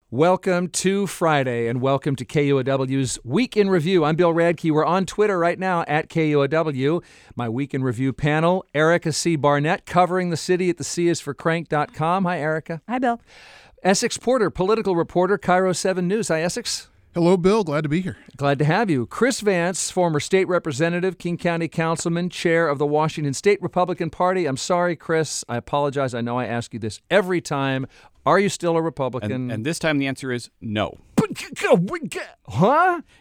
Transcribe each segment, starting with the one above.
Welcome to Friday, and welcome to KUOW's Week in Review. I'm Bill Radke. We're on Twitter right now at KUOW. My Week in Review panel, Erica C. Barnett, covering the city at thecisforcrank.com. Hi, Erica. Hi, Bill. Essex Porter, political reporter, Cairo 7 News. Hi, Essex. Hello, Bill. Glad to be here. Glad to have you. Chris Vance, former state representative, King County councilman, chair of the Washington State Republican Party. I'm sorry, Chris. I apologize. I know I ask you this every time. Are you still a Republican? And this time the answer is no. Huh?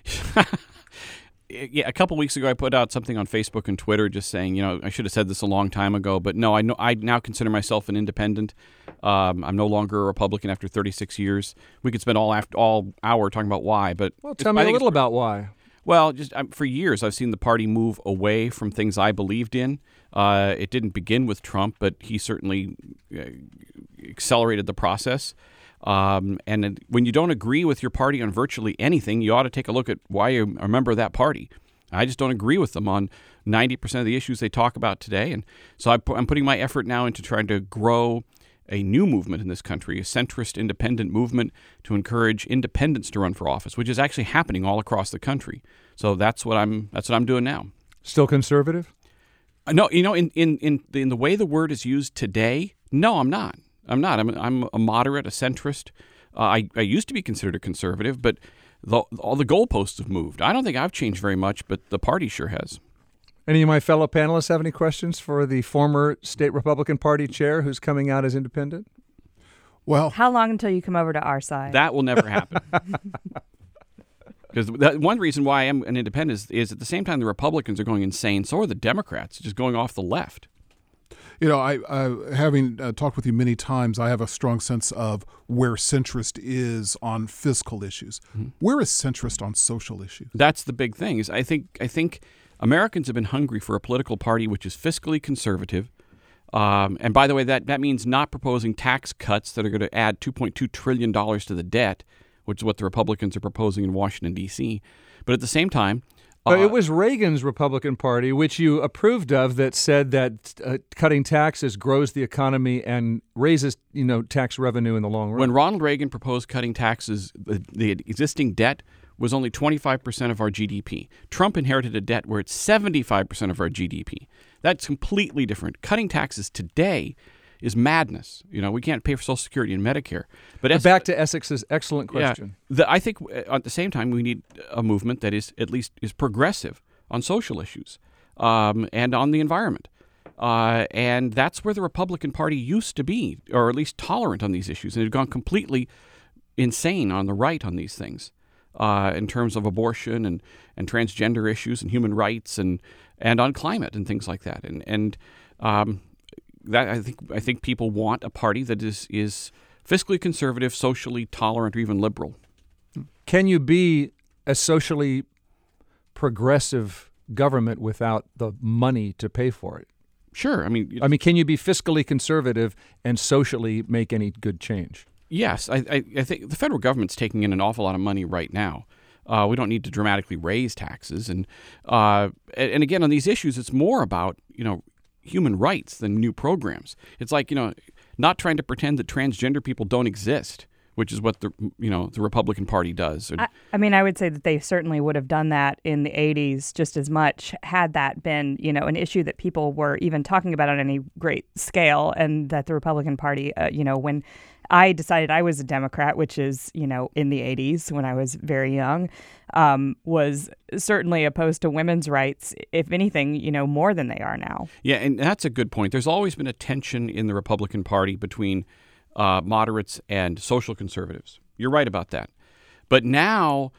Yeah, a couple weeks ago I put out something on Facebook and Twitter just saying, I should have said this a long time ago, but no, I now consider myself an independent. I'm no longer a Republican after 36 years. We could spend all hour talking about why, but well, tell me a little about why. Well, just for years I've seen the party move away from things I believed in. It didn't begin with Trump, but he certainly accelerated the process. And when you don't agree with your party on virtually anything, you ought to take a look at why you're a member of that party. I just don't agree with them on 90% of the issues they talk about today. And so I'm putting my effort now into trying to grow a new movement in this country, a centrist independent movement to encourage independents to run for office, which is actually happening all across the country. So that's what I'm doing now. Still conservative? No, in the way the word is used today, no, I'm not. I'm a moderate, a centrist. I used to be considered a conservative, but all the goalposts have moved. I don't think I've changed very much, but the party sure has. Any of my fellow panelists have any questions for the former state Republican Party chair who's coming out as independent? Well, how long until you come over to our side? That will never happen. Because one reason why I am an independent is at the same time the Republicans are going insane, so are the Democrats, just going off the left. I having talked with you many times, I have a strong sense of where centrist is on fiscal issues. Mm-hmm. Where is centrist on social issues? That's the big thing. I think Americans have been hungry for a political party which is fiscally conservative. And by the way, that means not proposing tax cuts that are going to add $2.2 trillion to the debt, which is what the Republicans are proposing in Washington, D.C. But at the same time, it was Reagan's Republican Party, which you approved of, that said that cutting taxes grows the economy and raises, tax revenue in the long run. When Ronald Reagan proposed cutting taxes, the existing debt was only 25% of our GDP. Trump inherited a debt where it's 75% of our GDP. That's completely different. Cutting taxes today is madness. We can't pay for Social Security and Medicare. But back to Essex's excellent question. Yeah, I think at the same time we need a movement that is at least progressive on social issues and on the environment. And that's where the Republican Party used to be, or at least tolerant on these issues, and it had gone completely insane on the right on these things in terms of abortion and transgender issues and human rights and on climate and things like that. And that I think people want a party that is fiscally conservative, socially tolerant, or even liberal. Can you be a socially progressive government without the money to pay for it? Sure. I mean, can you be fiscally conservative and socially make any good change? Yes. I think the federal government's taking in an awful lot of money right now. We don't need to dramatically raise taxes. And again, on these issues, it's more about, human rights than new programs. It's like, not trying to pretend that transgender people don't exist, which is what the Republican Party does. I would say that they certainly would have done that in the 80s just as much had that been, an issue that people were even talking about on any great scale, and that the Republican Party, when I decided I was a Democrat, which is, in the 80s when I was very young, was certainly opposed to women's rights, if anything, more than they are now. Yeah, and that's a good point. There's always been a tension in the Republican Party between moderates and social conservatives. You're right about that. But now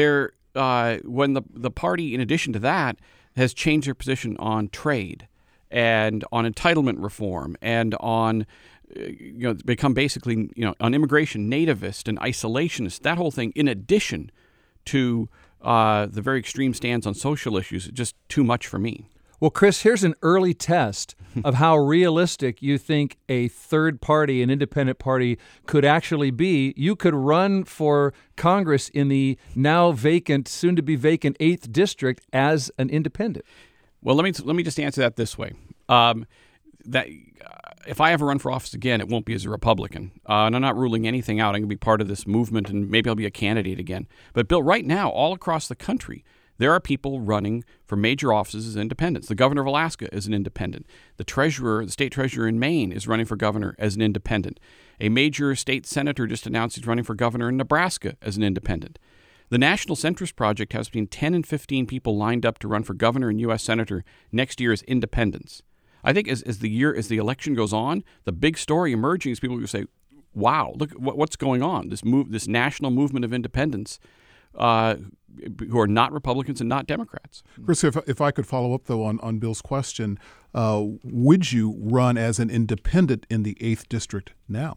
when the party, in addition to that, has changed their position on trade and on entitlement reform and on become basically, on immigration, nativist and isolationist, that whole thing, in addition to the very extreme stands on social issues, just too much for me. Well, Chris, here's an early test of how realistic you think a third party, an independent party, could actually be. You could run for Congress in the now vacant, soon to be vacant 8th district as an independent. Well, let me just answer that this way. that if I ever run for office again, it won't be as a Republican. And I'm not ruling anything out. I'm going to be part of this movement, and maybe I'll be a candidate again. But, Bill, right now, all across the country, there are people running for major offices as independents. The governor of Alaska is an independent. The state treasurer in Maine is running for governor as an independent. A major state senator just announced he's running for governor in Nebraska as an independent. The National Centrist Project has between 10 and 15 people lined up to run for governor and U.S. senator next year as independents. I think as the election goes on, the big story emerging is people who say, wow, look what's going on, this national movement of independents who are not Republicans and not Democrats. Chris, if I could follow up, though, on Bill's question, would you run as an independent in the 8th District now?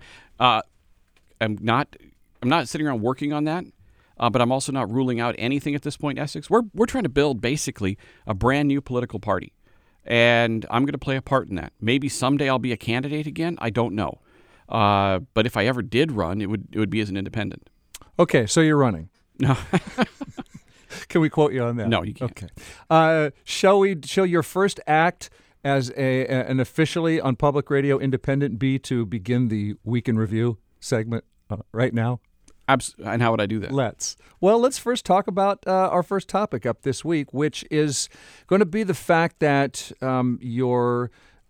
I'm not sitting around working on that. But I'm also not ruling out anything at this point, Essex. We're trying to build basically a brand new political party, and I'm going to play a part in that. Maybe someday I'll be a candidate again. I don't know. But if I ever did run, it would be as an independent. Okay, so you're running. No. Can we quote you on that? No, you can't. Okay. Shall your first act as an officially on public radio independent be to begin the Week in Review segment right now? And how would I do that? Let's first talk about our first topic up this week, which is going to be the fact that the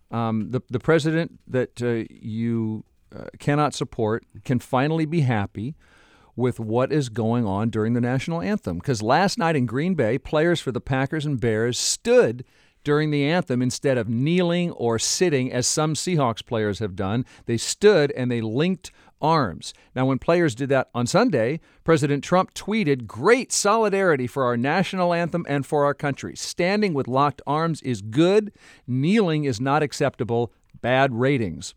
president that you cannot support can finally be happy with what is going on during the national anthem. Because last night in Green Bay, players for the Packers and Bears stood during the anthem instead of kneeling or sitting, as some Seahawks players have done. They stood and they linked arms. Now, when players did that on Sunday, President Trump tweeted, "Great solidarity for our national anthem and for our country. Standing with locked arms is good. Kneeling is not acceptable. Bad ratings."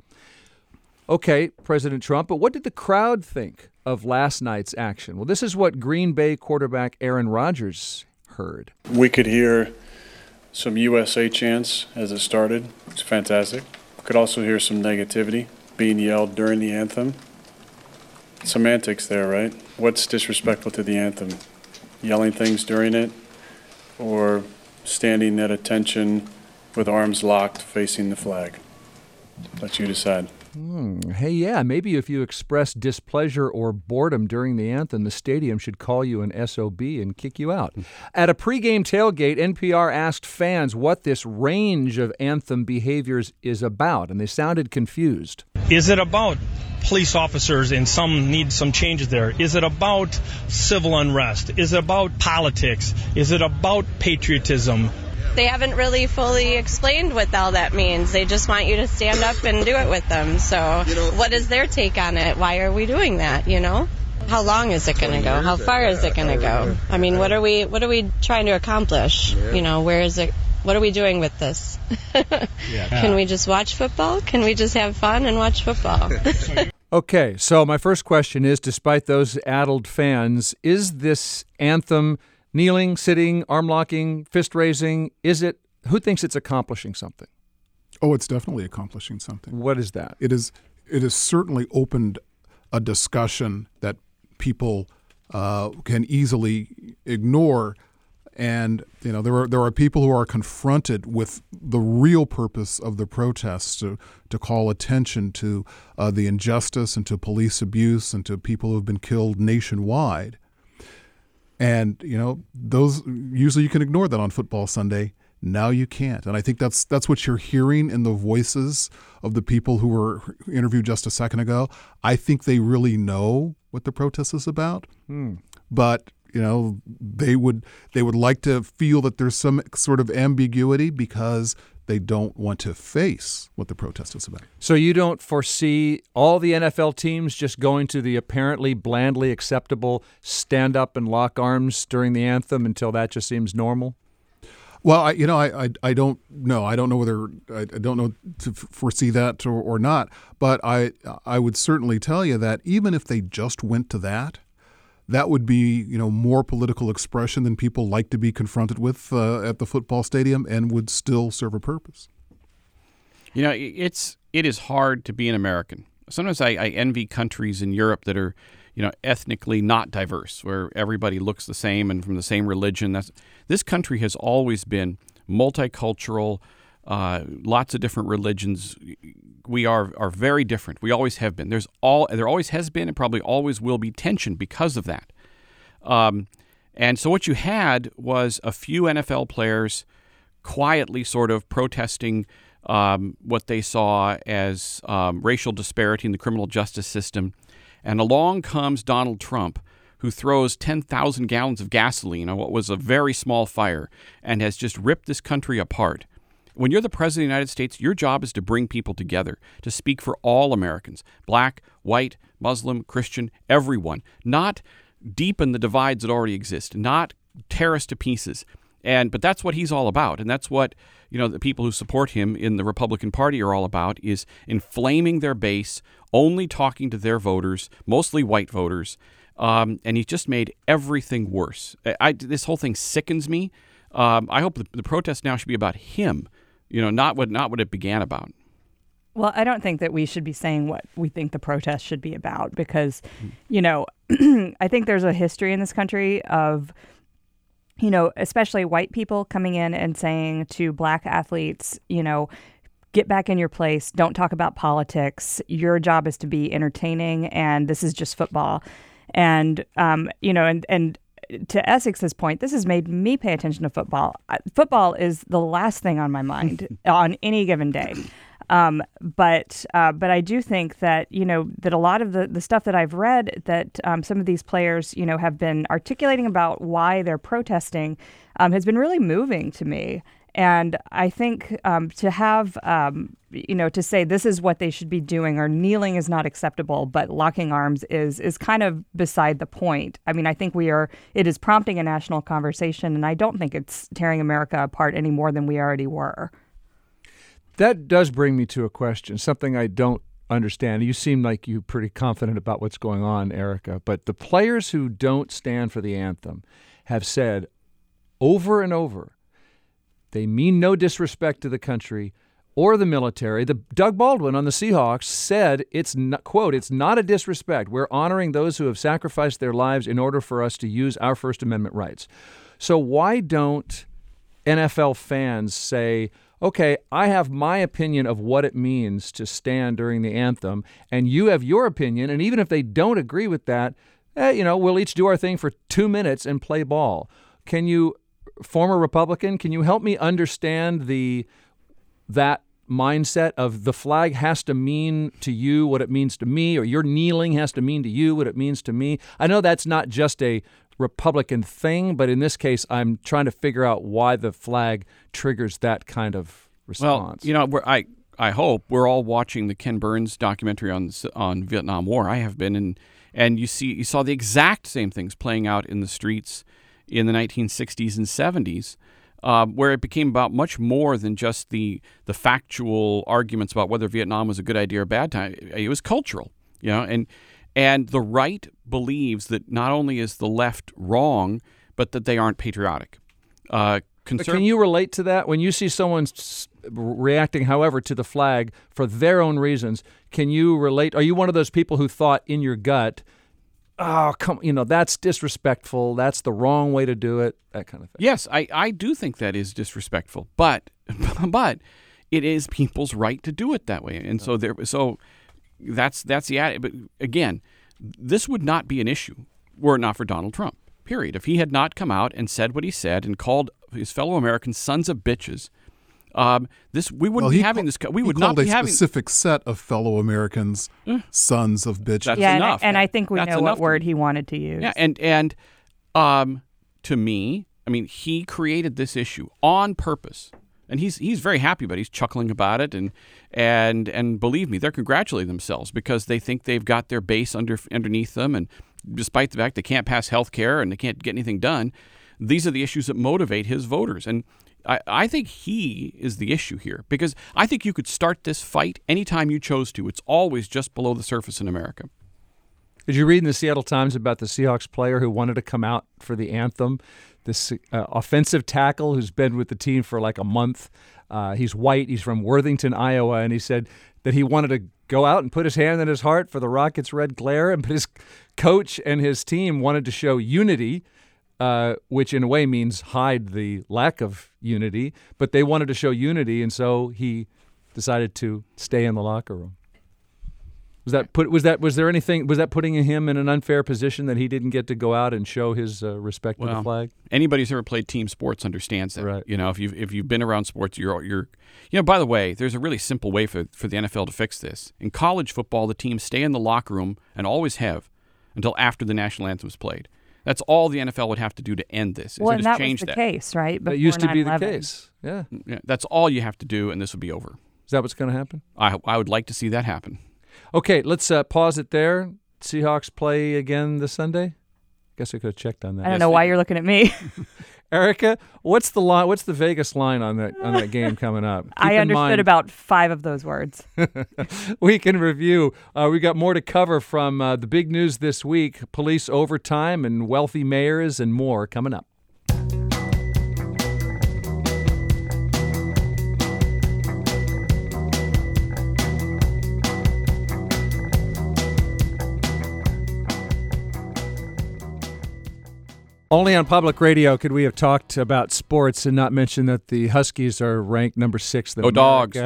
Okay, President Trump, but what did the crowd think of last night's action? Well, this is what Green Bay quarterback Aaron Rodgers heard. We could hear some USA chants as it started. It's fantastic. Could also hear some negativity being yelled during the anthem. Semantics there, right? What's disrespectful to the anthem? Yelling things during it, or standing at attention with arms locked facing the flag? Let you decide. Hey, yeah, maybe if you express displeasure or boredom during the anthem, the stadium should call you an SOB and kick you out. At a pregame tailgate, NPR asked fans what this range of anthem behaviors is about, and they sounded confused. Is it about police officers and some need some changes there? Is it about civil unrest? Is it about politics? Is it about patriotism? They haven't really fully explained what all that means. They just want you to stand up and do it with them. So what is their take on it? Why are we doing that, you know? How long is it going to go? How far is it going to go? I mean, what are we trying to accomplish? You know, where is it? What are we doing with this? Can we just watch football? Can we just have fun and watch football? Okay, so my first question is, despite those addled fans, is this anthem kneeling, sitting, arm locking, fist raising, who thinks it's accomplishing something? Oh, it's definitely accomplishing something. What is that? It has certainly opened a discussion that people can easily ignore. And, you know, there are people who are confronted with the real purpose of the protests to call attention to the injustice and to police abuse and to people who have been killed nationwide. And, you know, those usually you can ignore that on Football Sunday. Now you can't. And I think that's what you're hearing in the voices of the people who were interviewed just a second ago. I think they really know what the protest is about. But, you know, they would like to feel that there's some sort of ambiguity because they don't want to face what the protest is about. So you don't foresee all the NFL teams just going to the apparently blandly acceptable stand up and lock arms during the anthem until that just seems normal? Well, I don't know. I don't know whether I don't know to foresee that or not. But I would certainly tell you that even if they just went to that would be, you know, more political expression than people like to be confronted with at the football stadium, and would still serve a purpose. You know, it is hard to be an American. Sometimes I envy countries in Europe that are, you know, ethnically not diverse, where everybody looks the same and from the same religion. This country has always been multicultural, lots of different religions. We are very different. We always have been. There always has been and probably always will be tension because of that. And so what you had was a few NFL players quietly sort of protesting what they saw as racial disparity in the criminal justice system. And along comes Donald Trump, who throws 10,000 gallons of gasoline on what was a very small fire and has just ripped this country apart. When you're the president of the United States, your job is to bring people together, to speak for all Americans, black, white, Muslim, Christian, everyone, not deepen the divides that already exist, not tear us to pieces. But that's what he's all about, and that's what the people who support him in the Republican Party are all about, is inflaming their base, only talking to their voters, mostly white voters, and he's just made everything worse. This whole thing sickens me. I hope the protest now should be about him, not what it began about. Well, I don't think that we should be saying what we think the protest should be about because, I think there's a history in this country of, especially white people coming in and saying to black athletes, get back in your place. Don't talk about politics. Your job is to be entertaining, and this is just football. And, and to Essex's point, this has made me pay attention to football. Football is the last thing on my mind on any given day. But I do think that, that a lot of the stuff that I've read that some of these players, have been articulating about why they're protesting has been really moving to me. And I think to have, to say this is what they should be doing, or kneeling is not acceptable, but locking arms is kind of beside the point. I mean, I think it is prompting a national conversation, and I don't think it's tearing America apart any more than we already were. That does bring me to a question, something I don't understand. You seem like you're pretty confident about what's going on, Erica, but the players who don't stand for the anthem have said over and over, they mean no disrespect to the country or the military. Doug Baldwin on the Seahawks said, it's not, quote, "It's not a disrespect. We're honoring those who have sacrificed their lives in order for us to use our First Amendment rights." So why don't NFL fans say, okay, I have my opinion of what it means to stand during the anthem, and you have your opinion, and even if they don't agree with that, we'll each do our thing for 2 minutes and play ball. Can you, former Republican, can you help me understand that mindset of the flag has to mean to you what it means to me, or your kneeling has to mean to you what it means to me? I know that's not just a Republican thing, but in this case, I'm trying to figure out why the flag triggers that kind of response. Well, I hope we're all watching the Ken Burns documentary on Vietnam War. I have been, and you saw the exact same things playing out in the streets in the 1960s and 70s, where it became about much more than just the factual arguments about whether Vietnam was a good idea or a bad time. It was cultural, and the right believes that not only is the left wrong, but that they aren't patriotic. Can you relate to that? When you see someone reacting, however, to the flag for their own reasons, can you relate? Are you one of those people who thought in your gut, oh, that's disrespectful, that's the wrong way to do it, that kind of thing? Yes, I do think that is disrespectful, but it is people's right to do it that way. And so that's the attitude. But again, this would not be an issue were it not for Donald Trump, period. If he had not come out and said what he said and called his fellow Americans sons of bitches, we wouldn't be having this. We would not be having a specific set of fellow Americans sons of bitches. That's enough. And I think we know what word he wanted to use. Yeah, and to me, I mean, he created this issue on purpose. And he's very happy about it. He's chuckling about it, and believe me, they're congratulating themselves because they think they've got their base underneath them. And despite the fact they can't pass health care and they can't get anything done, these are the issues that motivate his voters. And I think he is the issue here because I think you could start this fight anytime you chose to. It's always just below the surface in America. Did you read in the Seattle Times about the Seahawks player who wanted to come out for the anthem? This offensive tackle who's been with the team for like a month. He's white. He's from Worthington, Iowa, and he said that he wanted to go out and put his hand in his heart for the Rockets' red glare, but his coach and his team wanted to show unity which in a way means hide the lack of unity. But they wanted to show unity, and so he decided to stay in the locker room. Was that putting him in an unfair position that he didn't get to go out and show his respect for the flag? Anybody who's ever played team sports understands that. Right. You know, if you've been around sports, you're by the way, there's a really simple way for the NFL to fix this. In college football, the teams stay in the locker room and always have until after the national anthem is played. That's all the NFL would have to do to end this. Well, and that change was the case, right? That used to be the 9/11. case. Yeah. That's all you have to do, and this would be over. Is that what's going to happen? I would like to see that happen. Okay, let's pause it there. Seahawks play again this Sunday? Guess I could have checked on that. I don't know why you're looking at me. Erica, what's the line? What's the Vegas line on that game coming up? I understood about 5 of those words. Week in review. We got more to cover from the big news this week: police overtime and wealthy mayors, and more coming up. Only on public radio could we have talked about sports and not mention that the Huskies are ranked number 6. Go Dogs.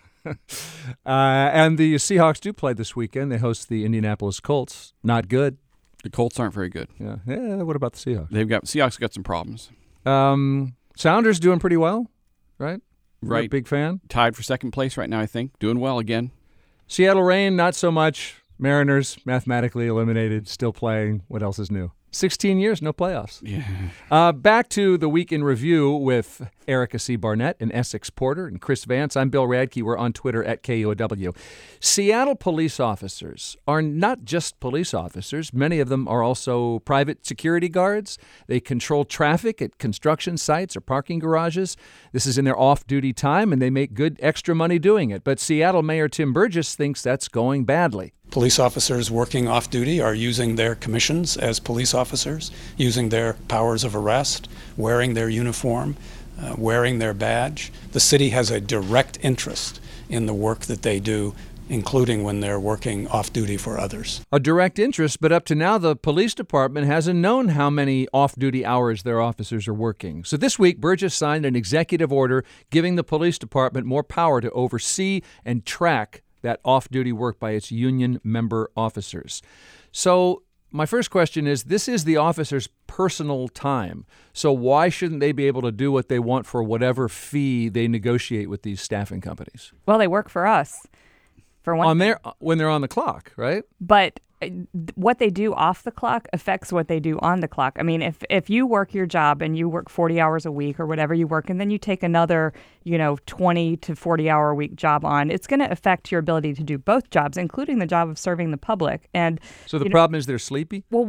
And the Seahawks do play this weekend. They host the Indianapolis Colts. Not good. The Colts aren't very good. Yeah. What about the Seahawks? Seahawks got some problems. Sounders doing pretty well, right? Right. You're a big fan. Tied for second place right now, I think. Doing well again. Seattle Reign, not so much. Mariners, mathematically eliminated, still playing. What else is new? 16 years, no playoffs. Yeah. Back to the Week in Review with Erica C. Barnett and Essex Porter and Chris Vance. I'm Bill Radke. We're on Twitter at KUOW. Seattle police officers are not just police officers. Many of them are also private security guards. They control traffic at construction sites or parking garages. This is in their off-duty time, and they make good extra money doing it. But Seattle Mayor Tim Burgess thinks that's going badly. Police officers working off-duty are using their commissions as police officers, using their powers of arrest, wearing their uniform, wearing their badge. The city has a direct interest in the work that they do, including when they're working off-duty for others. A direct interest, but up to now the police department hasn't known how many off-duty hours their officers are working. So this week, Burgess signed an executive order giving the police department more power to oversee and track that off-duty work by its union member officers. So my first question is, this is the officer's personal time. So why shouldn't they be able to do what they want for whatever fee they negotiate with these staffing companies? Well, they work for us, for one. When they're on the clock, right? But what they do off the clock affects what they do on the clock. I mean, if you work your job and you work 40 hours a week or whatever you work, and then you take another, 20 to 40 hour a week job on, it's going to affect your ability to do both jobs, including the job of serving the public. And so the problem is they're sleepy? Well,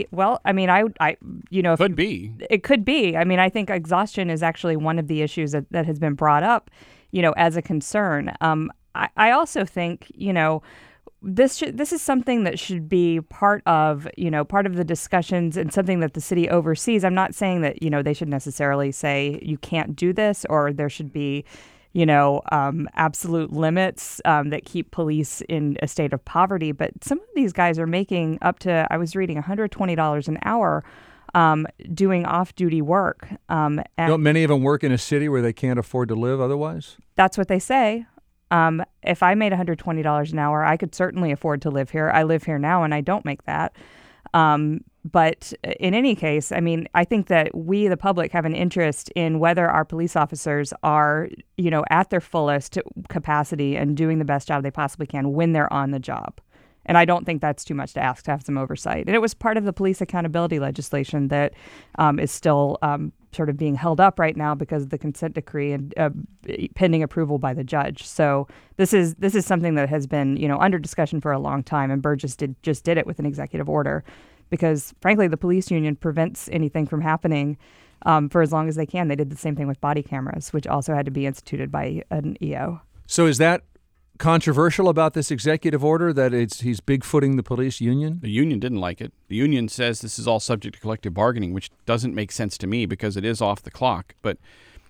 Could be. It could be. I mean, I think exhaustion is actually one of the issues that has been brought up, as a concern. I also think, this is something that should be part of the discussions and something that the city oversees. I'm not saying that, they should necessarily say you can't do this, or there should be, absolute limits that keep police in a state of poverty. But some of these guys are making up to, I was reading, $120 an hour doing off-duty work. Don't many of them work in a city where they can't afford to live otherwise? That's what they say. If I made $120 an hour, I could certainly afford to live here. I live here now, and I don't make that. But in any case, I mean, I think that we, the public, have an interest in whether our police officers are, at their fullest capacity and doing the best job they possibly can when they're on the job. And I don't think that's too much to ask to have some oversight. And it was part of the police accountability legislation that is still sort of being held up right now because of the consent decree and pending approval by the judge. So this is something that has been under discussion for a long time, and Burgess just did it with an executive order because, frankly, the police union prevents anything from happening for as long as they can. They did the same thing with body cameras, which also had to be instituted by an EO. So is that controversial about this executive order, that he's bigfooting the police union? The union didn't like it. The union says this is all subject to collective bargaining, which doesn't make sense to me because it is off the clock. But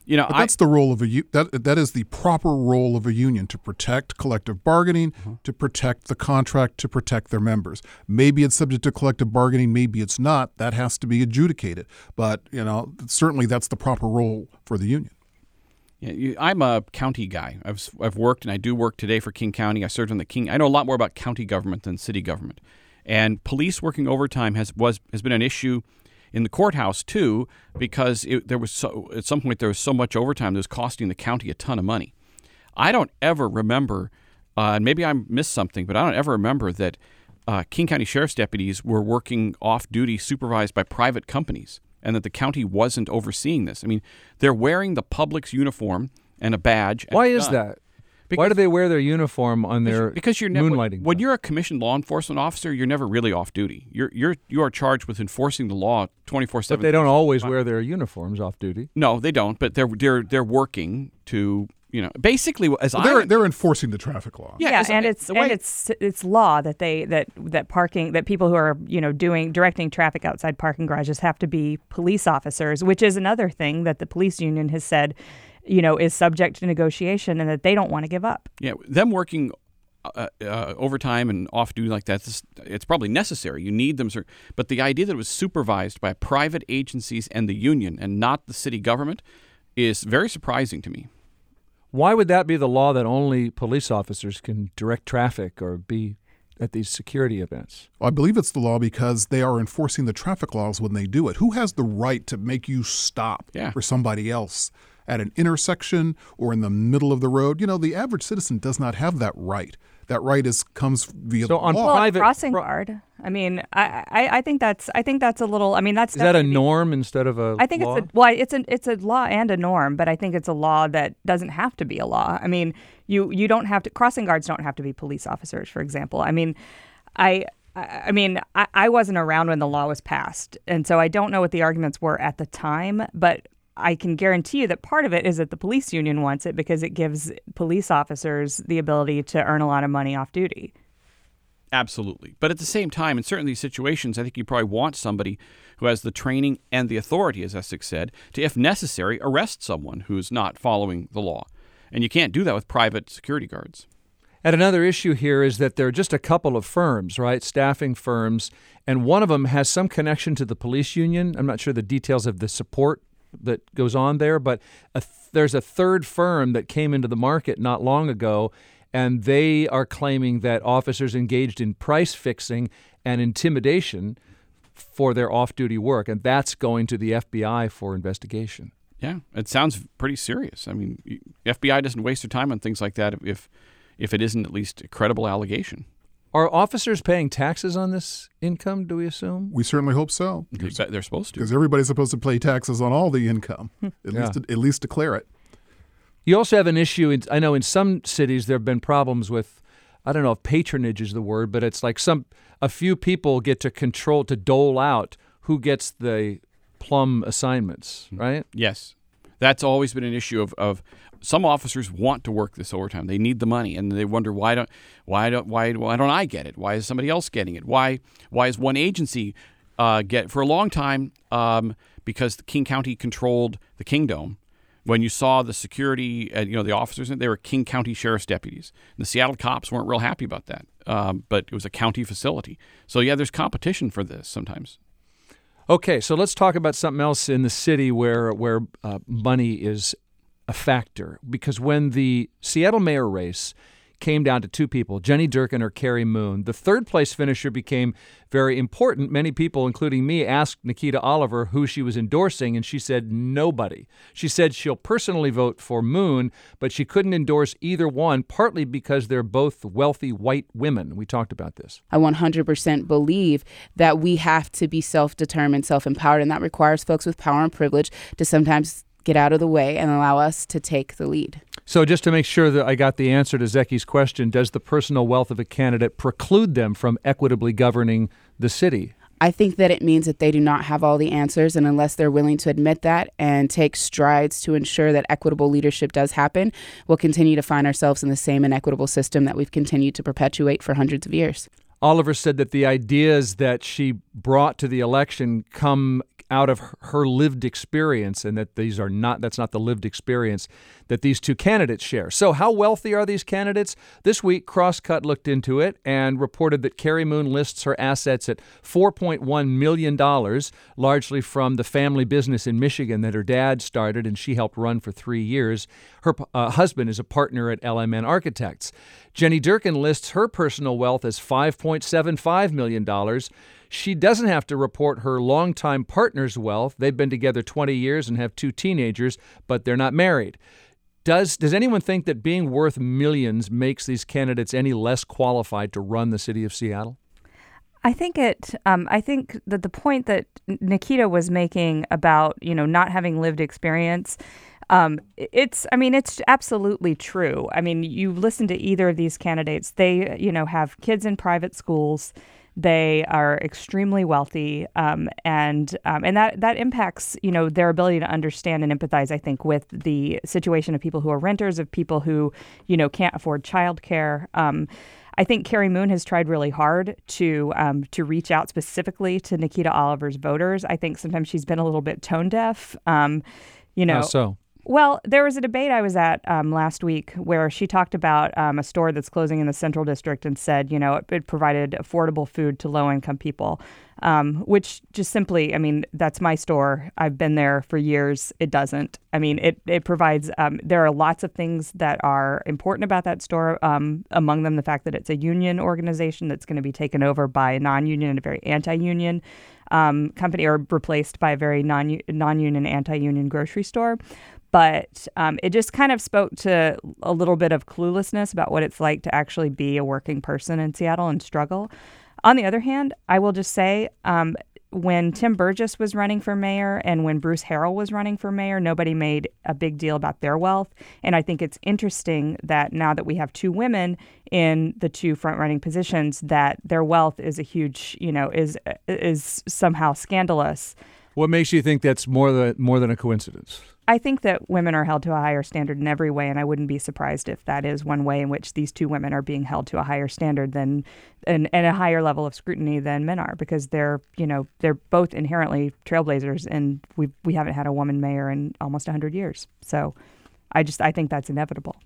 But that's the role of that is the proper role of a union, to protect collective bargaining, to protect the contract, to protect their members. Maybe it's subject to collective bargaining, maybe it's not. That has to be adjudicated. But certainly that's the proper role for the union. Yeah, I'm a county guy. I've worked, and I do work today for King County. I served on the King. I know a lot more about county government than city government. And police working overtime has been an issue in the courthouse too, because at some point there was so much overtime that was costing the county a ton of money. I don't ever remember, and maybe I missed something, but I don't ever remember that King County Sheriff's deputies were working off duty supervised by private companies, and that the county wasn't overseeing this. I mean, they're wearing the public's uniform and a badge. Why is that? Why do they wear their uniform on their moonlighting? When you're a commissioned law enforcement officer, you're never really off duty. You are charged with enforcing the law 24/7. But they don't always wear their uniforms off duty. No, they don't. But they're working to basically they're enforcing the traffic law. Yeah, and it's law that that people who are directing traffic outside parking garages have to be police officers, which is another thing that the police union has said is subject to negotiation and that they don't want to give up. Yeah, them working overtime and off duty like that, it's probably necessary. You need them. But the idea that it was supervised by private agencies and the union and not the city government is very surprising to me. Why would that be the law, that only police officers can direct traffic or be at these security events? Well, I believe it's the law because they are enforcing the traffic laws when they do it. Who has the right to make you stop for somebody else at an intersection or in the middle of the road? The average citizen does not have that right. That right comes via the law. Private crossing guard. I mean, I think that's a little. I mean, that's is that a norm instead of a? I think law? it's a law and a norm, but I think it's a law that doesn't have to be a law. I mean, you don't have to. Crossing guards don't have to be police officers, for example. I mean, I wasn't around when the law was passed, and so I don't know what the arguments were at the time, but I can guarantee you that part of it is that the police union wants it because it gives police officers the ability to earn a lot of money off duty. Absolutely. But at the same time, in certain of these situations, I think you probably want somebody who has the training and the authority, as Essex said, to, if necessary, arrest someone who's not following the law. And you can't do that with private security guards. And another issue here is that there are just a couple of firms, right, staffing firms, and one of them has some connection to the police union. I'm not sure the details of the support that goes on there, but there's a third firm that came into the market not long ago, and they are claiming that officers engaged in price fixing and intimidation for their off-duty work, and that's going to the FBI for investigation. Yeah, it sounds pretty serious. I mean, the FBI doesn't waste their time on things like that if it isn't at least a credible allegation. Are officers paying taxes on this income, do we assume? We certainly hope so. They're supposed to. Because everybody's supposed to pay taxes on all the income, at least declare it. You also have an issue, I know in some cities there have been problems with, I don't know if patronage is the word, but it's like a few people get to dole out who gets the plum assignments, right? Yes. That's always been an issue of some officers want to work this overtime. They need the money, and they wonder why don't I get it? Why is somebody else getting it? Why is one agency get for a long time? Because the King County controlled the Kingdom. When you saw the security, the officers, they were King County Sheriff's deputies. And the Seattle cops weren't real happy about that, but it was a county facility. So yeah, there's competition for this sometimes. Okay, so let's talk about something else in the city where money is a factor. Because when the Seattle mayor race came down to two people, Jenny Durkan or Carrie Moon, the third-place finisher became very important. Many people, including me, asked Nikita Oliver who she was endorsing, and she said nobody. She said she'll personally vote for Moon, but she couldn't endorse either one, partly because they're both wealthy white women. We talked about this. I 100% believe that we have to be self-determined, self-empowered, and that requires folks with power and privilege to sometimes get out of the way and allow us to take the lead. So just to make sure that I got the answer to Zeki's question, does the personal wealth of a candidate preclude them from equitably governing the city? I think that it means that they do not have all the answers, and unless they're willing to admit that and take strides to ensure that equitable leadership does happen, we'll continue to find ourselves in the same inequitable system that we've continued to perpetuate for hundreds of years. Oliver said that the ideas that she brought to the election come out of her lived experience, and that that's not the lived experience that these two candidates share. So how wealthy are these candidates? This week, Crosscut looked into it and reported that Carrie Moon lists her assets at $4.1 million, largely from the family business in Michigan that her dad started and she helped run for 3 years. Her husband is a partner at LMN Architects. Jenny Durkin lists her personal wealth as $5.75 million. She doesn't have to report her longtime partner's wealth. They've been together 20 years and have 2 teenagers, but they're not married. Does anyone think that being worth millions makes these candidates any less qualified to run the city of Seattle? I think I think that the point that Nikita was making about, not having lived experience, it's absolutely true. I mean, you listen to either of these candidates, they, have kids in private schools. They are extremely wealthy, and that impacts, their ability to understand and empathize, I think, with the situation of people who are renters, of people who, can't afford childcare. I think Carrie Moon has tried really hard to reach out specifically to Nikita Oliver's voters. I think sometimes she's been a little bit tone deaf. How so? Well, there was a debate I was at last week where she talked about a store that's closing in the Central District and said, it provided affordable food to low-income people, which just simply, that's my store. I've been there for years. It doesn't. It provides, there are lots of things that are important about that store, among them the fact that it's a union organization that's going to be taken over by a non-union and a very anti-union company, or replaced by a very non-union, anti-union grocery store. But it just kind of spoke to a little bit of cluelessness about what it's like to actually be a working person in Seattle and struggle. On the other hand, I will just say, when Tim Burgess was running for mayor and when Bruce Harrell was running for mayor, nobody made a big deal about their wealth. And I think it's interesting that now that we have 2 women in the 2 front-running positions, that their wealth is a huge, is somehow scandalous. What makes you think that's more than a coincidence? I think that women are held to a higher standard in every way, and I wouldn't be surprised if that is one way in which these 2 women are being held to a higher standard than and a higher level of scrutiny than men are, because they're both inherently trailblazers, and we haven't had a woman mayor in almost 100 years. So I think that's inevitable.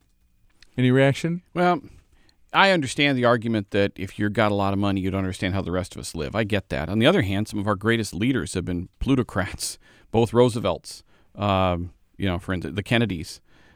Any reaction? Well, I understand the argument that if you've got a lot of money, you don't understand how the rest of us live. I get that. On the other hand, some of our greatest leaders have been plutocrats, both Roosevelts, for instance, the Kennedys.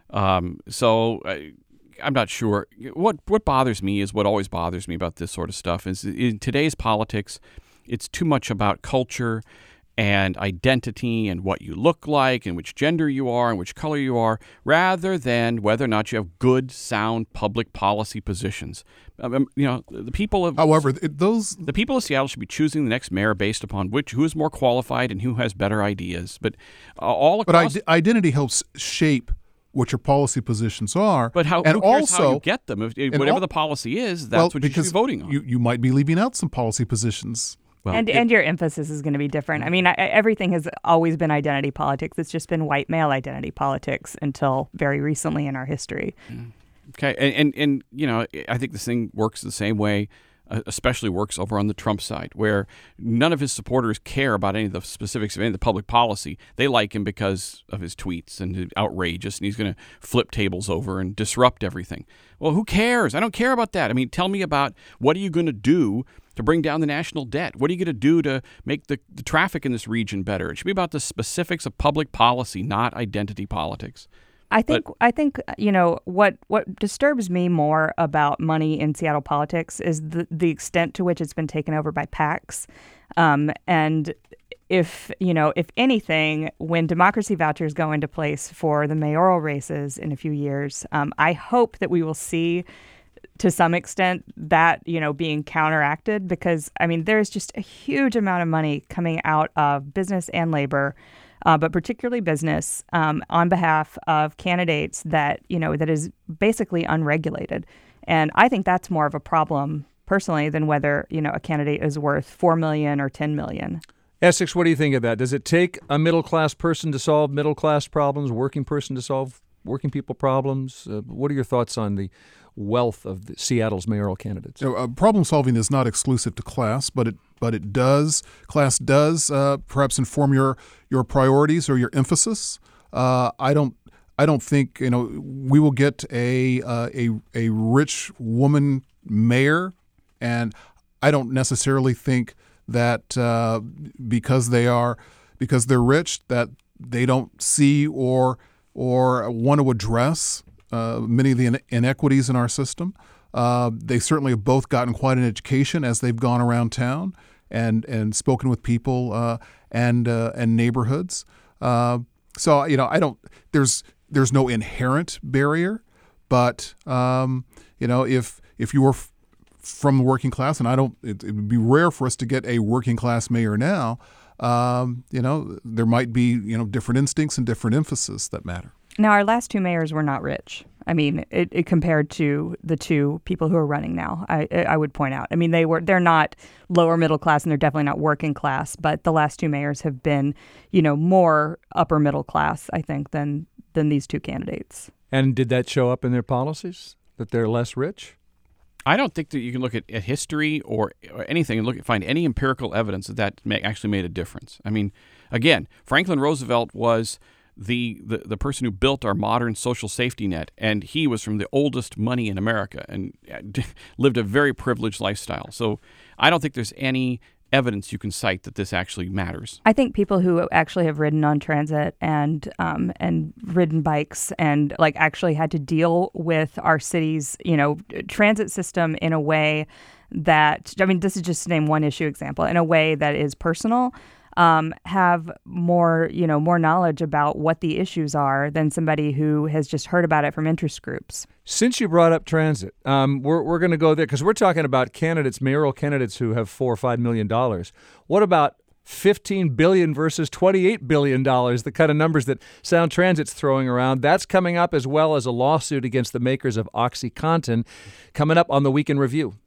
So I'm not sure. What bothers me is what always bothers me about this sort of stuff is in today's politics, it's too much about culture and identity and what you look like and which gender you are and which color you are, rather than whether or not you have good, sound public policy positions. The people of the people of Seattle should be choosing the next mayor based upon who is more qualified and who has better ideas. But all across, identity helps shape what your policy positions are. But who cares how you get them? Whatever the policy is, that's what you should be voting on. You might be leaving out some policy positions. Well, and your emphasis is going to be different. Everything has always been identity politics. It's just been white male identity politics until very recently in our history. Okay, and I think this thing works the same way, especially works over on the Trump side, where none of his supporters care about any of the specifics of any of the public policy. They like him because of his tweets and he's outrageous, and he's going to flip tables over and disrupt everything. Well, who cares? I don't care about that. Tell me about what are you going to do to bring down the national debt? What are you going to do to make the traffic in this region better? It should be about the specifics of public policy, not identity politics. I think what disturbs me more about money in Seattle politics is the extent to which it's been taken over by PACs. And if anything, when democracy vouchers go into place for the mayoral races in a few years, I hope that we will see to some extent that, being counteracted, because, there's just a huge amount of money coming out of business and labor, but particularly business, on behalf of candidates that is basically unregulated. And I think that's more of a problem personally than whether, a candidate is worth $4 million or $10 million. Essex, what do you think of that? Does it take a middle-class person to solve middle-class problems, working person to solve working people problems? What are your thoughts on wealth of Seattle's mayoral candidates. Problem solving is not exclusive to class, but it does. Class does perhaps inform your priorities or your emphasis. I don't think we will get a rich woman mayor, and I don't necessarily think that because they're rich that they don't see or want to address many of the inequities in our system. They certainly have both gotten quite an education as they've gone around town and spoken with people and neighborhoods. So I don't. There's no inherent barrier, but if you were from the working class, and it would be rare for us to get a working class mayor now. There might be different instincts and different emphasis that matter. Now, our last two mayors were not rich. I mean, it compared to the two people who are running now, I would point out. I mean, they're not lower middle class, and they're definitely not working class. But the last two mayors have been, more upper middle class, I think, than these two candidates. And did that show up in their policies, that they're less rich? I don't think that you can look at history or anything and find any empirical evidence that actually made a difference. I mean, again, Franklin Roosevelt was the person who built our modern social safety net, and he was from the oldest money in America and lived a very privileged lifestyle. So I don't think there's any evidence you can cite that this actually matters. I think people who actually have ridden on transit and ridden bikes and actually had to deal with our city's transit system in a way that, this is just to name one issue example, in a way that is personal, have more knowledge about what the issues are than somebody who has just heard about it from interest groups. Since you brought up transit, we're going to go there because we're talking about mayoral candidates who have $4 or $5 million. What about $15 billion versus $28 billion, the kind of numbers that Sound Transit's throwing around? That's coming up, as well as a lawsuit against the makers of OxyContin, coming up on the Week in Review.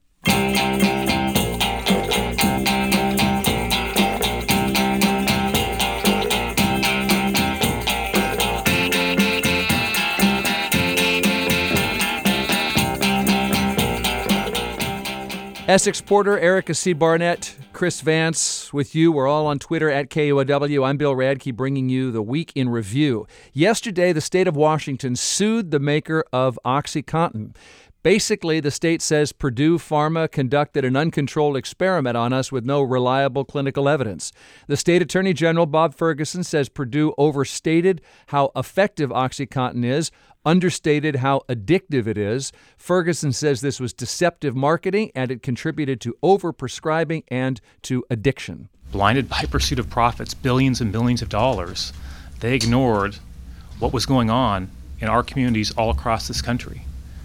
Essex Porter, Erica C. Barnett, Chris Vance with you. We're all on Twitter at KUOW. I'm Bill Radke, bringing you the Week in Review. Yesterday, the state of Washington sued the maker of OxyContin. Basically, the state says Purdue Pharma conducted an uncontrolled experiment on us with no reliable clinical evidence. The state attorney general, Bob Ferguson, says Purdue overstated how effective OxyContin is, understated how addictive it is. Ferguson says this was deceptive marketing and it contributed to overprescribing and to addiction. Blinded by pursuit of profits, billions and billions of dollars, they ignored what was going on in our communities all across this country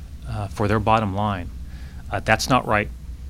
for their bottom line. That's not right.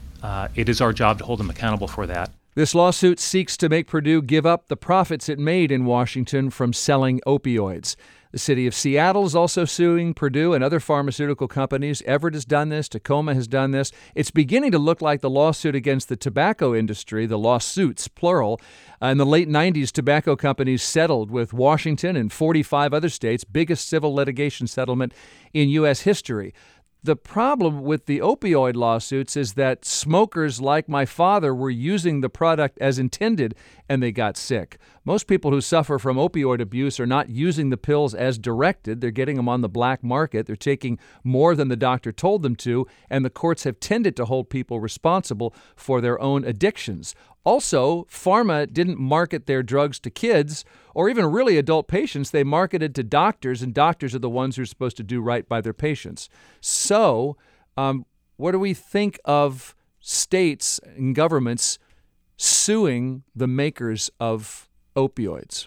It is our job to hold them accountable for that. This lawsuit seeks to make Purdue give up the profits it made in Washington from selling opioids. The city of Seattle is also suing Purdue and other pharmaceutical companies. Everett has done this. Tacoma has done this. It's beginning to look like the lawsuit against the tobacco industry, the lawsuits, plural. In the late 90s, tobacco companies settled with Washington and 45 other states, biggest civil litigation settlement in U.S. history. The problem with the opioid lawsuits is that smokers like my father were using the product as intended and they got sick. Most people who suffer from opioid abuse are not using the pills as directed. They're getting them on the black market. They're taking more than the doctor told them to, and the courts have tended to hold people responsible for their own addictions. Also, pharma didn't market their drugs to kids or even really adult patients. They marketed to doctors, and doctors are the ones who are supposed to do right by their patients. So, what do we think of states and governments suing the makers of opioids?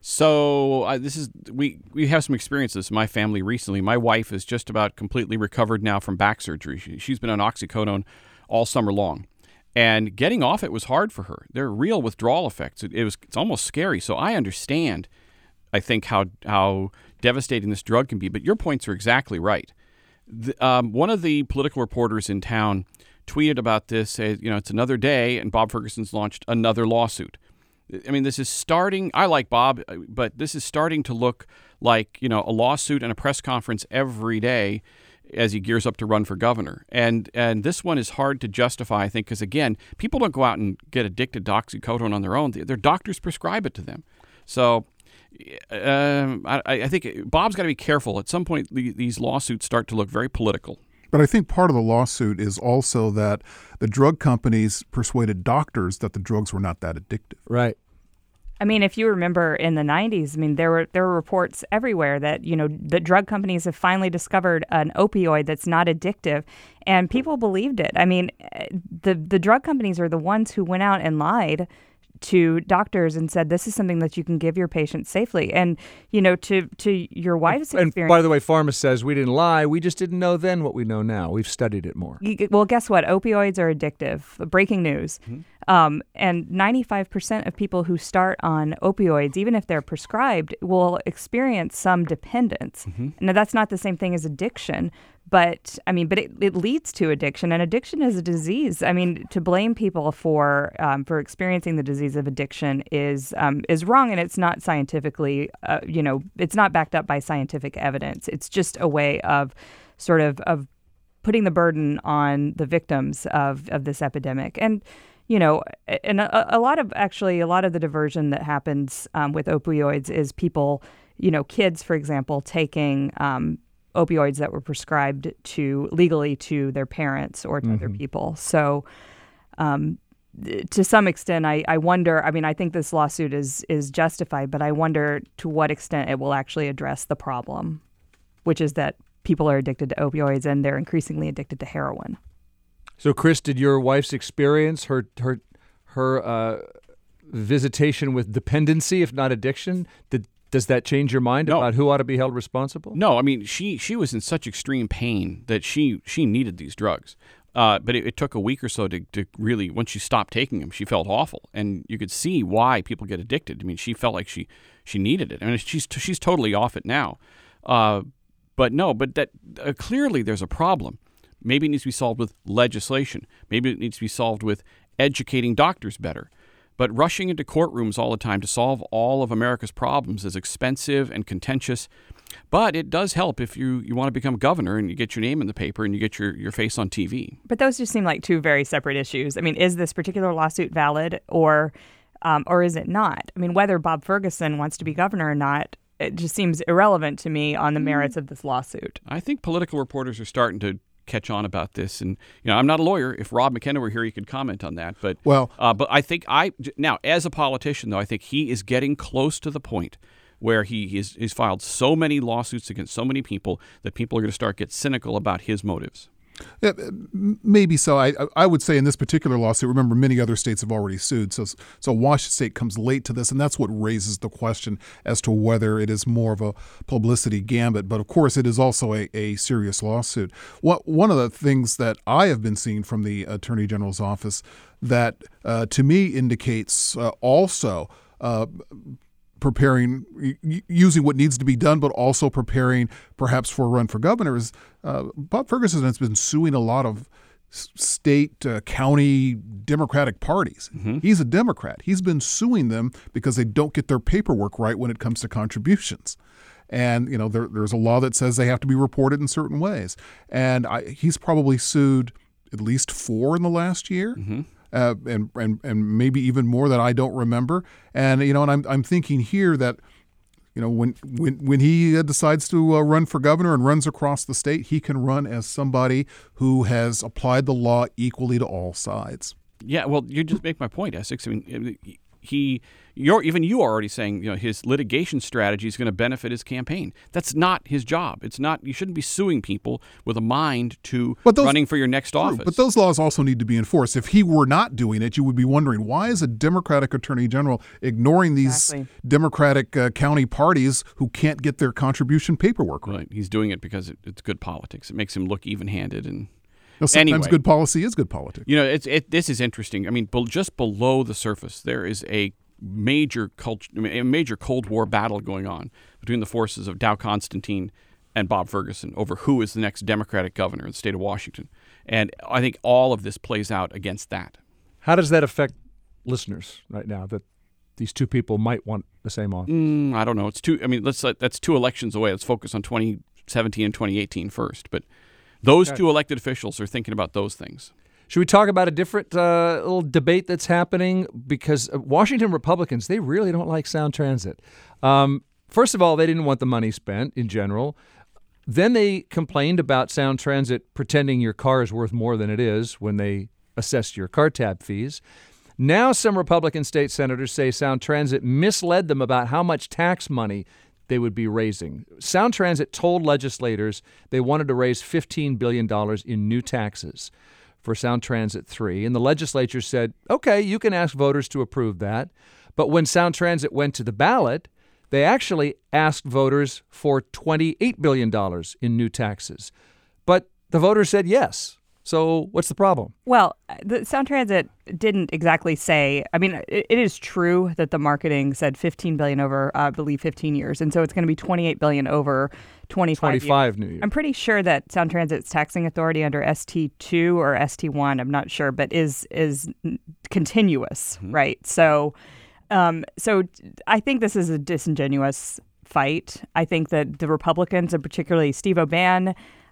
So we have some experiences in my family recently. My wife is just about completely recovered now from back surgery. She's been on oxycodone all summer long. And getting off it was hard for her. There are real withdrawal effects. It's almost scary. So I understand, I think, how devastating this drug can be. But your points are exactly right. One of the political reporters in town tweeted about this. It's another day, and Bob Ferguson's launched another lawsuit. I mean, this is starting. I like Bob, but this is starting to look like a lawsuit and a press conference every day. as he gears up to run for governor. And this one is hard to justify, I think, because, again, people don't go out and get addicted to oxycodone on their own. Their doctors prescribe it to them. So I think Bob's got to be careful. At some point, these lawsuits start to look very political. But I think part of the lawsuit is also that the drug companies persuaded doctors that the drugs were not that addictive. Right. I mean, if you remember in the 90s, I mean, there were reports everywhere that, the drug companies have finally discovered an opioid that's not addictive, and people believed it. I mean, the drug companies are the ones who went out and lied to doctors and said, this is something that you can give your patients safely. And, to your wife's experience. And by the way, Pharma says we didn't lie. We just didn't know then what we know now. We've studied it more. Well, guess what? Opioids are addictive. Breaking news. Mm-hmm. And 95% of people who start on opioids, even if they're prescribed, will experience some dependence. Mm-hmm. Now, that's not the same thing as addiction. But it leads to addiction, and addiction is a disease. I mean, to blame people for experiencing the disease of addiction is wrong, and it's not scientifically, it's not backed up by scientific evidence. It's just a way of sort of putting the burden on the victims of this epidemic. And and a lot of the diversion that happens with opioids is people, kids, for example, taking opioids that were prescribed legally to their parents or to other people. So to some extent, I wonder, I think this lawsuit is justified, but I wonder to what extent it will actually address the problem, which is that people are addicted to opioids and they're increasingly addicted to heroin. So, Chris, did your wife's experience, her visitation with dependency, if not addiction, does that change your mind about who ought to be held responsible? No, I mean, she was in such extreme pain that she needed these drugs. But it took a week or so to really, once she stopped taking them, she felt awful. And you could see why people get addicted. I mean, she felt like she needed it. I mean, she's totally off it now. But that clearly there's a problem. Maybe it needs to be solved with legislation. Maybe it needs to be solved with educating doctors better. But rushing into courtrooms all the time to solve all of America's problems is expensive and contentious. But it does help if you want to become governor and you get your name in the paper and you get your face on TV. But those just seem like two very separate issues. I mean, is this particular lawsuit valid or is it not? I mean, whether Bob Ferguson wants to be governor or not, it just seems irrelevant to me on the merits of this lawsuit. I think political reporters are starting to catch on about this, and I'm not a lawyer. If Rob McKenna were here, he could comment on that. But but I think now as a politician, though, I think he is getting close to the point where he's filed so many lawsuits against so many people that people are going to start get cynical about his motives. Yeah, maybe so. I would say in this particular lawsuit, remember, many other states have already sued. So Washington State comes late to this, and that's what raises the question as to whether it is more of a publicity gambit. But, of course, it is also a serious lawsuit. One of the things that I have been seeing from the Attorney General's office that, to me, indicates also preparing, using what needs to be done, but also preparing perhaps for a run for governor is Bob Ferguson has been suing a lot of state, county Democratic parties. Mm-hmm. He's a Democrat. He's been suing them because they don't get their paperwork right when it comes to contributions. And, there's a law that says they have to be reported in certain ways. And he's probably sued at least 4 in the last year. Mm-hmm. And maybe even more that I don't remember. And and I'm thinking here that when he decides to run for governor and runs across the state, he can run as somebody who has applied the law equally to all sides. Yeah, well, you just make my point, Essex. I mean, even you are already saying his litigation strategy is going to benefit his campaign. That's not his job. It's not. You shouldn't be suing people with a mind to running for your next office. But those laws also need to be enforced. If he were not doing it, you would be wondering, why is a Democratic attorney general ignoring these Democratic county parties who can't get their contribution paperwork right? He's doing it because it's good politics. It makes him look even-handed and. Sometimes anyway, good policy is good politics. This is interesting. I mean, just below the surface, there is a major Cold War battle going on between the forces of Dow Constantine and Bob Ferguson over who is the next Democratic governor in the state of Washington. And I think all of this plays out against that. How does that affect listeners right now that these two people might want the same office? I don't know. That's 2 elections away. Let's focus on 2017 and 2018 first. But Those two elected officials are thinking about those things. Should we talk about a different little debate that's happening? Because Washington Republicans, they really don't like Sound Transit. First of all, they didn't want the money spent in general. Then they complained about Sound Transit pretending your car is worth more than it is when they assessed your car tab fees. Now some Republican state senators say Sound Transit misled them about how much tax money they would be raising. Sound Transit told legislators they wanted to raise $15 billion in new taxes for Sound Transit 3, and the legislature said, okay, you can ask voters to approve that. But when Sound Transit went to the ballot, they actually asked voters for $28 billion in new taxes. But the voters said yes. So what's the problem? Well, the Sound Transit didn't exactly say, I mean, it is true that the marketing said $15 billion over, I believe, 15 years. And so it's going to be $28 billion over 25 years. New years. I'm pretty sure that Sound Transit's taxing authority under ST2 or ST1, I'm not sure, but is continuous, right? So I think this is a disingenuous fight. I think that the Republicans, and particularly Steve O'Bannon,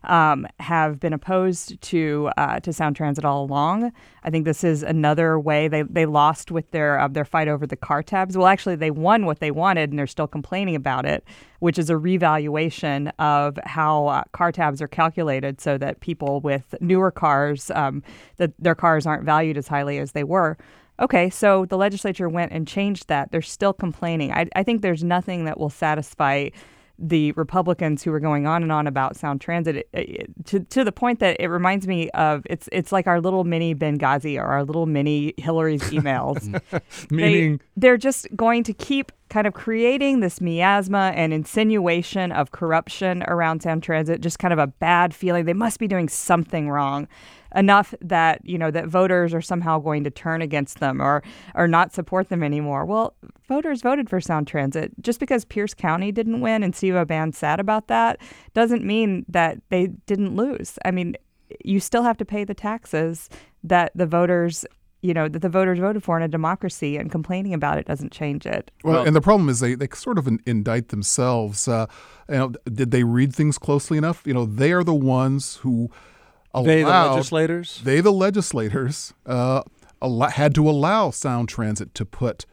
have been opposed to Sound Transit all along. I think this is another way they lost with their fight over the car tabs. Well, actually, they won what they wanted, and they're still complaining about it, which is a revaluation of how car tabs are calculated, so that people with newer cars, that their cars aren't valued as highly as they were. Okay, so the legislature went and changed that. They're still complaining. I think there's nothing that will satisfy the Republicans who are going on and on about Sound Transit to the point that it reminds me of it's like our little mini Benghazi or our little mini Hillary's emails. Meaning they're just going to keep kind of creating this miasma and insinuation of corruption around Sound Transit, just kind of a bad feeling. They must be doing something wrong. Enough that, that voters are somehow going to turn against them or not support them anymore. Well, voters voted for Sound Transit. Just because Pierce County didn't win and Steve O'Bannon's sad about that doesn't mean that they didn't lose. I mean, you still have to pay the taxes that the voters voted for in a democracy, and complaining about it doesn't change it. Well, and the problem is they sort of indict themselves. Did they read things closely enough? They are the ones who the legislators? The legislators had to allow Sound Transit to put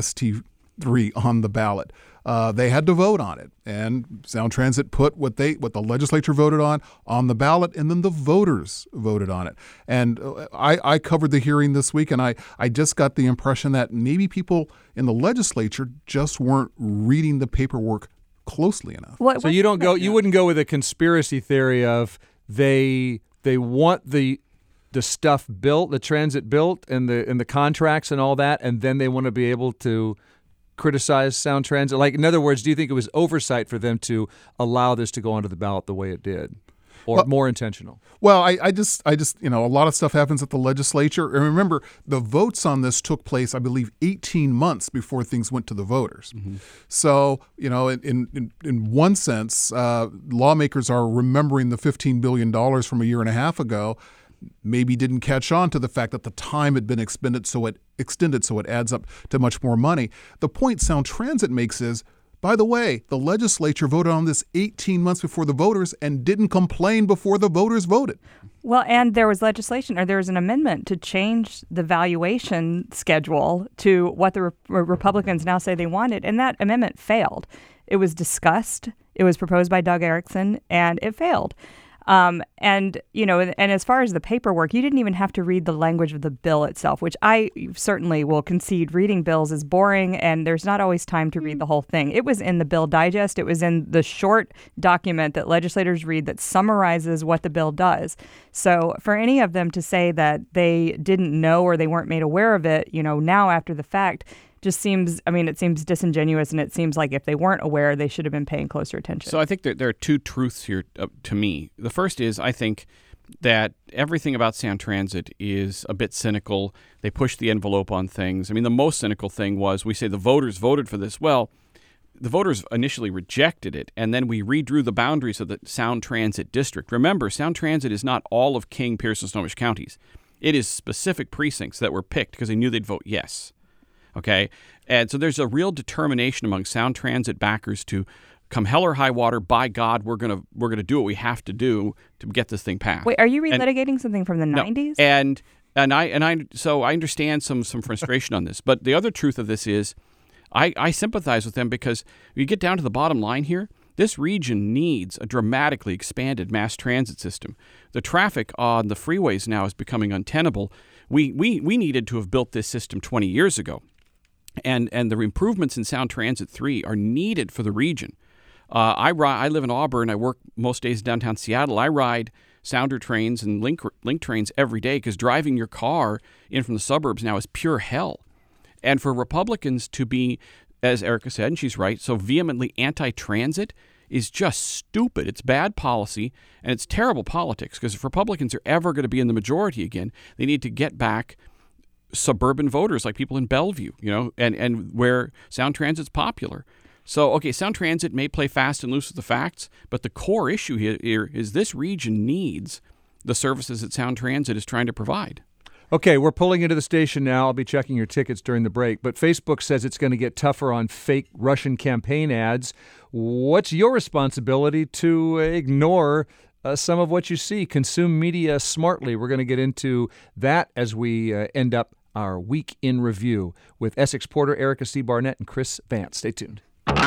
ST3 on the ballot. They had to vote on it, and Sound Transit put what the legislature voted on the ballot, and then the voters voted on it. And I covered the hearing this week, and I just got the impression that maybe people in the legislature just weren't reading the paperwork closely enough. So you wouldn't go with a conspiracy theory of they want the stuff built, the transit built, and the contracts and all that, and then they want to be able to criticize Sound Transit? Like, in other words, do you think it was oversight for them to allow this to go onto the ballot the way it did, or more intentional? Well, I just a lot of stuff happens at the legislature. And remember, the votes on this took place, I believe, 18 months before things went to the voters. Mm-hmm. So, in one sense, lawmakers are remembering the $15 billion from a year and a half ago, maybe didn't catch on to the fact that the time had been extended so it adds up to much more money. The point Sound Transit makes is, by the way, the legislature voted on this 18 months before the voters and didn't complain before the voters voted. Well, and there was legislation, or there was an amendment to change the valuation schedule to what the Republicans now say they wanted, and that amendment failed. It was discussed. It was proposed by Doug Erickson, and it failed. And as far as the paperwork, you didn't even have to read the language of the bill itself, which I certainly will concede reading bills is boring, and there's not always time to read the whole thing. It was in the Bill Digest. It was in the short document that legislators read that summarizes what the bill does. So for any of them to say that they didn't know or they weren't made aware of it, now after the fact, just seems, it seems disingenuous, and it seems like if they weren't aware, they should have been paying closer attention. So I think there are two truths here to me. The first is I think that everything about Sound Transit is a bit cynical. They push the envelope on things. The most cynical thing was we say the voters voted for this. Well, the voters initially rejected it, and then we redrew the boundaries of the Sound Transit district. Remember, Sound Transit is not all of King, Pierce, and Snohomish counties. It is specific precincts that were picked because they knew they'd vote yes. Okay, and so there's a real determination among Sound Transit backers to come hell or high water, by God, we're gonna do what we have to do to get this thing passed. Wait, are you relitigating something from the 90s? So I understand some frustration on this, but the other truth of this is, I sympathize with them because you get down to the bottom line here. This region needs a dramatically expanded mass transit system. The traffic on the freeways now is becoming untenable. We needed to have built this system 20 years ago. And the improvements in Sound Transit 3 are needed for the region. I live in Auburn. I work most days in downtown Seattle. I ride Sounder trains and Link trains every day because driving your car in from the suburbs now is pure hell. And for Republicans to be, as Erica said, and she's right, so vehemently anti-transit is just stupid. It's bad policy, and it's terrible politics, because if Republicans are ever going to be in the majority again, they need to get back suburban voters like people in Bellevue, and where Sound Transit's popular. So, okay, Sound Transit may play fast and loose with the facts, but the core issue here is this region needs the services that Sound Transit is trying to provide. Okay, we're pulling into the station now. I'll be checking your tickets during the break. But Facebook says it's going to get tougher on fake Russian campaign ads. What's your responsibility to ignore some of what you see? Consume media smartly. We're going to get into that as we end up our week in review with Essex Porter, Erica C. Barnett, and Chris Vance. Stay tuned.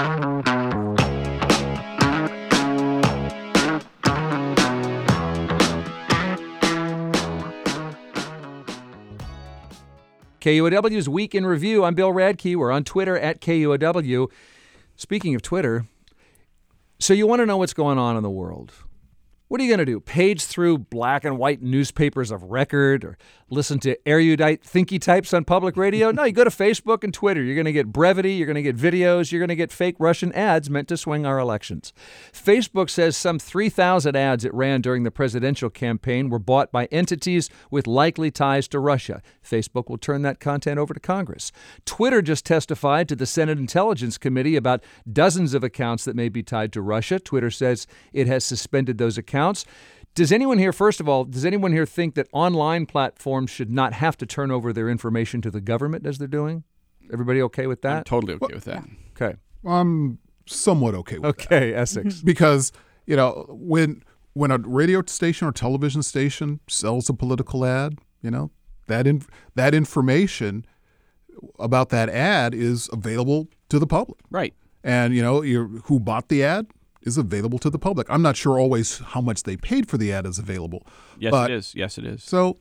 KUOW's Week in Review. I'm Bill Radke. We're on Twitter at KUOW. Speaking of Twitter, so you want to know what's going on in the world. What are you going to do? Page through black and white newspapers of record or listen to erudite thinky types on public radio? No, you go to Facebook and Twitter. You're going to get brevity. You're going to get videos. You're going to get fake Russian ads meant to swing our elections. Facebook says some 3,000 ads it ran during the presidential campaign were bought by entities with likely ties to Russia. Facebook will turn that content over to Congress. Twitter just testified to the Senate Intelligence Committee about dozens of accounts that may be tied to Russia. Twitter says it has suspended those accounts. Does anyone here think that online platforms should not have to turn over their information to the government as they're doing? Everybody okay with that? I'm totally okay with that. Okay. I'm somewhat okay with that. Okay, Essex. Because, when a radio station or television station sells a political ad, that information about that ad is available to the public. Right. And, who bought the ad is available to the public. I'm not sure always how much they paid for the ad is available. Yes, it is. Yes, it is. So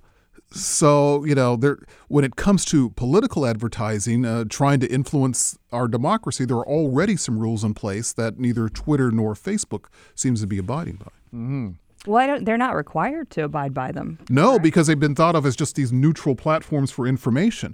when it comes to political advertising, trying to influence our democracy, there are already some rules in place that neither Twitter nor Facebook seems to be abiding by. Mm-hmm. Well, they're not required to abide by them. No, correct? Because they've been thought of as just these neutral platforms for information.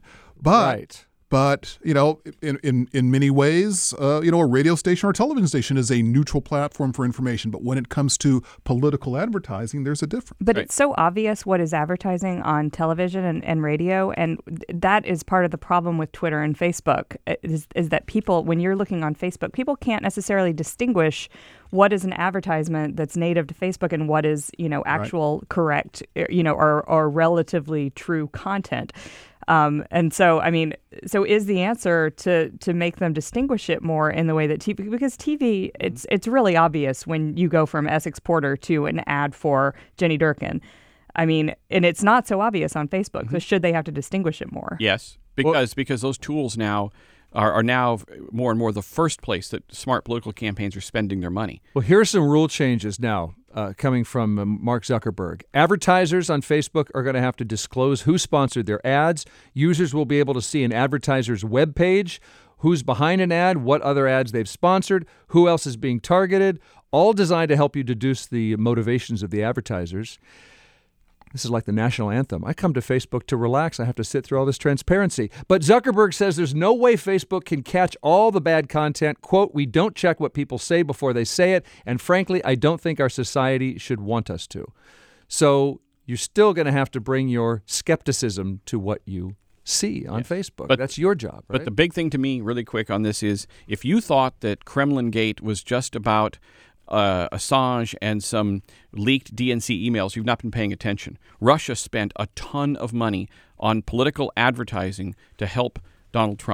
But, in many ways, a radio station or television station is a neutral platform for information. But when it comes to political advertising, there's a difference. But It's so obvious what is advertising on television and radio. And that is part of the problem with Twitter and Facebook is that people, when you're looking on Facebook, people can't necessarily distinguish what is an advertisement that's native to Facebook and what is, actual correct, or relatively true content. And so, so is the answer to make them distinguish it more in the way that TV, because TV, it's really obvious when you go from Essex Porter to an ad for Jenny Durkin. And it's not so obvious on Facebook. So should they have to distinguish it more? Yes, because those tools now are now more and more the first place that smart political campaigns are spending their money. Well, here are some rule changes now coming from Mark Zuckerberg. Advertisers on Facebook are going to have to disclose who sponsored their ads. Users will be able to see an advertiser's webpage, who's behind an ad, what other ads they've sponsored, who else is being targeted, all designed to help you deduce the motivations of the advertisers. This is like the national anthem. I come to Facebook to relax. I have to sit through all this transparency. But Zuckerberg says there's no way Facebook can catch all the bad content. Quote, "We don't check what people say before they say it. And frankly, I don't think our society should want us to." So you're still going to have to bring your skepticism to what you see on Facebook. But that's your job, right? But the big thing to me, really quick on this, is if you thought that Kremlin Gate was just about Assange and some leaked DNC emails, you've not been paying attention. Russia spent a ton of money on political advertising to help Donald Trump.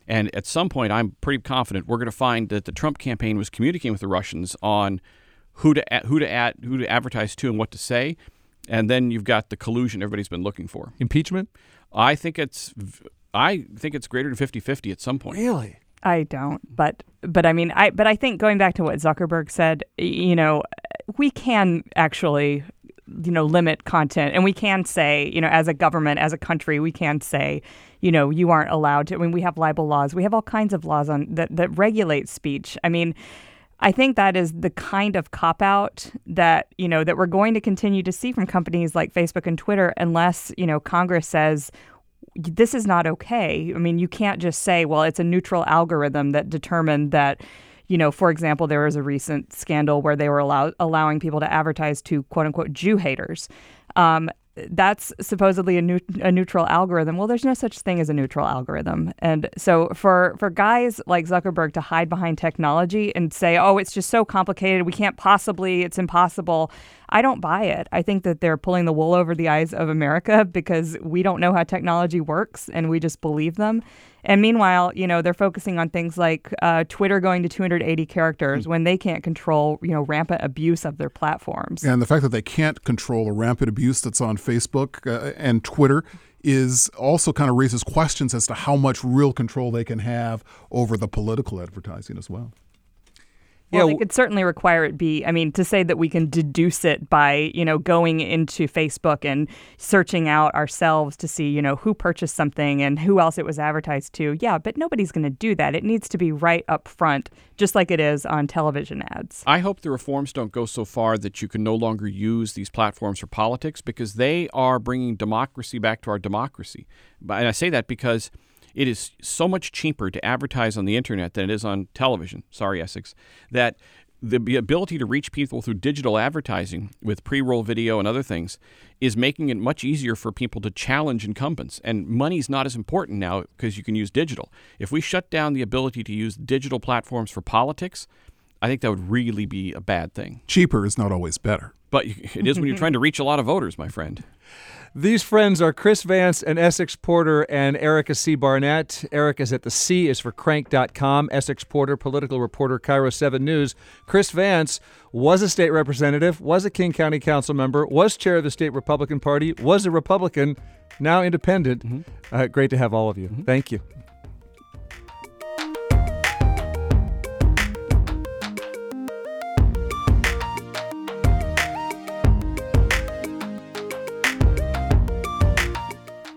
And at some point, I'm pretty confident we're going to find that the Trump campaign was communicating with the Russians on who to advertise to and what to say. And then you've got the collusion everybody's been looking for. Impeachment? I think it's greater than 50-50 at some point. Really? I don't, but I mean, I think going back to what Zuckerberg said, we can actually, limit content, and we can say, as a government, as a country, we can say, you aren't allowed to. I mean, we have libel laws, we have all kinds of laws that regulate speech. I mean, I think that is the kind of cop-out that, that we're going to continue to see from companies like Facebook and Twitter unless, Congress says, this is not okay. I mean, you can't just say, well, it's a neutral algorithm that determined that, for example, there was a recent scandal where they were allowing people to advertise to, quote unquote, Jew haters. That's supposedly a neutral algorithm. Well, there's no such thing as a neutral algorithm. And so for guys like Zuckerberg to hide behind technology and say, oh, it's just so complicated, it's impossible, I don't buy it. I think that they're pulling the wool over the eyes of America because we don't know how technology works and we just believe them. And meanwhile, they're focusing on things like Twitter going to 280 characters when they can't control, rampant abuse of their platforms. And the fact that they can't control the rampant abuse that's on Facebook and Twitter is also kind of raises questions as to how much real control they can have over the political advertising as well. Well, they could certainly require it be, to say that we can deduce it by, going into Facebook and searching out ourselves to see, who purchased something and who else it was advertised to. Yeah, but nobody's going to do that. It needs to be right up front, just like it is on television ads. I hope the reforms don't go so far that you can no longer use these platforms for politics, because they are bringing democracy back to our democracy. And I say that because it is so much cheaper to advertise on the internet than it is on television. Sorry, Essex. That the ability to reach people through digital advertising with pre-roll video and other things is making it much easier for people to challenge incumbents. And money's not as important now because you can use digital. If we shut down the ability to use digital platforms for politics, I think that would really be a bad thing. Cheaper is not always better. But it is when you're trying to reach a lot of voters, my friend. These friends are Chris Vance and Essex Porter and Erica C. Barnett. Erica's at the C is for crank.com. Essex Porter, political reporter, Cairo 7 News. Chris Vance was a state representative, was a King County council member, was chair of the state Republican Party, was a Republican, now independent. Great to have all of you. Thank you.